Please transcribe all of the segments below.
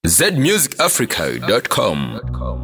zmusicafrica.com.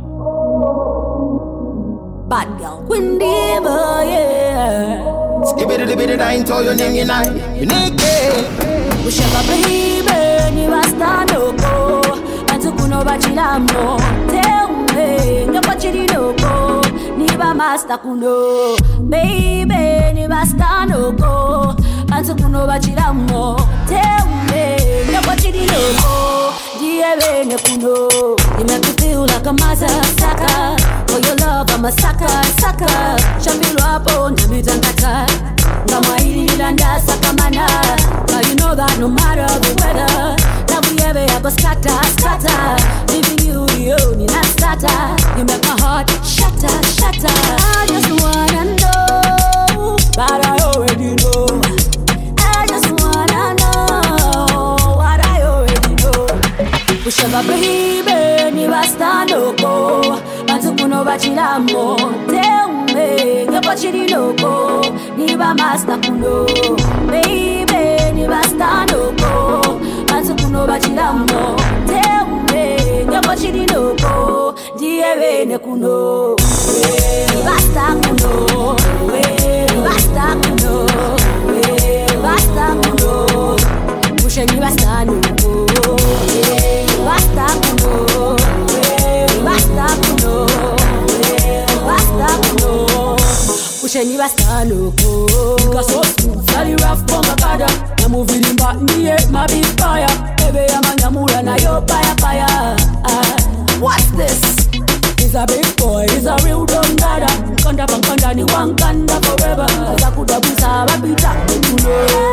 Bad girl, Windy boy, yeah. Skibidi I ain't told your name, you know. Unique. Ushaka baby, ni basta loko. Antukuno bachilamo. Teume, nga bachili loko. Ni ba master kuno. Baby, ni basta loko. Antukuno bachilamo. Teume, nga bachili loko. Diye ne kuno. You make me feel like a mother sucker. For your love, I'm a sucker. Shambilu hapo, namitangata. Ngama hili nilanda sakamana. Now you know that no matter the weather, that we ever have scatter. Leaving you the only not starter. You make my heart shatter. I just wanna know, but I already know. I just wanna know what I already know. Ushaba baby, ni basta loko. Antukuno bachilamo. Teume, nga bachili loko. Ni ba master kuno. Baby, ni basta loko. Antukuno bachilamo. Teume, nga bachili loko. Diye ne kuno. Ni basta kuno. Ni basta kuno. Basta kuno. Pushe ni basta loko. Basta kuno. Basta kuno. Pushe ni basta loko. Nigga so smooth, very rough for my brother. Na moving in back me my big fire. Baby I'm a nyamura na yo fire. What's this? He's a big boy, he's a real dumb dada. Kanda ni wankanda forever. Zakuda busa wapita kuno.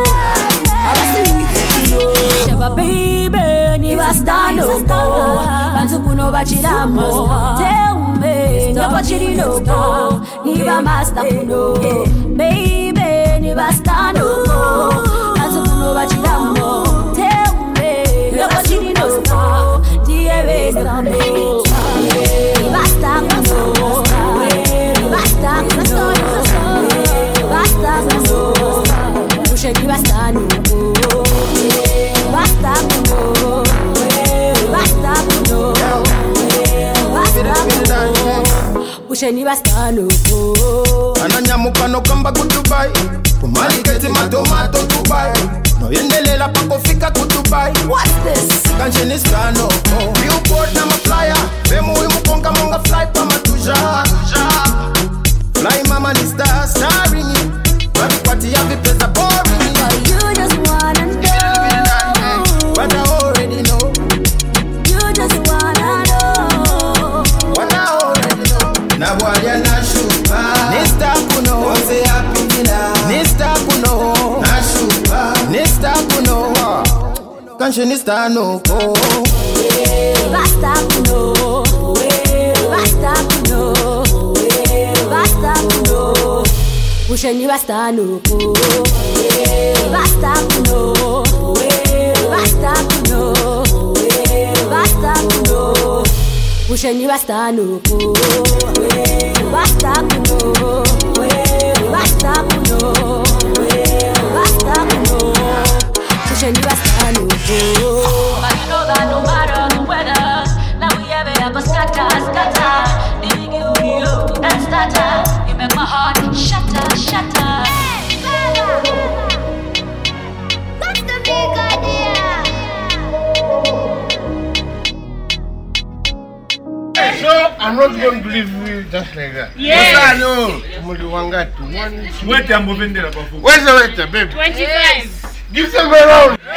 Shaba baby, ni basta loko. Antukuno bachilamo. Teume, nga bachili loko. Ni ba master kuno. Baby, ni basta loko. Antukuno bachilamo. Teume, nga bachili loko. Diye ne kuno. Ni basta kuno. Ni basta kuno. Basta kuno. Pushe ni basta loko. Basta kuno. Basta kuno. Basta kuno. Pushe ni basta loko. Ananyamuka no kamba ku Dubai. Kumaliketi matomato Dubai. No yendelela pako fika ku Dubai. What's this? Kanjeni stano. Billboard na flyer. Bemu imukonga monga fly pa matuja. Fly mama ni starring you. Baby party ya vipesa boring. You just wanna know. But I already know. You just wanna know. What I already know. Na bwalya na shupa. Nista kuno. Ose apigila. Nista kuno. Na shupa. Nista kuno. Kanshi nista no ko. Basta kuno. Basta kuno. Basta kuno. Pushe ni basta loko. Basta kuno. Basta kuno. Basta kuno. Pushe ni basta loko. Basta kuno. Basta kuno. Basta kuno. Pushe ni basta loko. But you know that no matter the weather, now we ever scatter. Leaving you and starter. You make my heart shatter. That's the big idea. So I'm not going to leave you just like that. Yes. I know. Where's the waiter, baby? 25. Give them a round.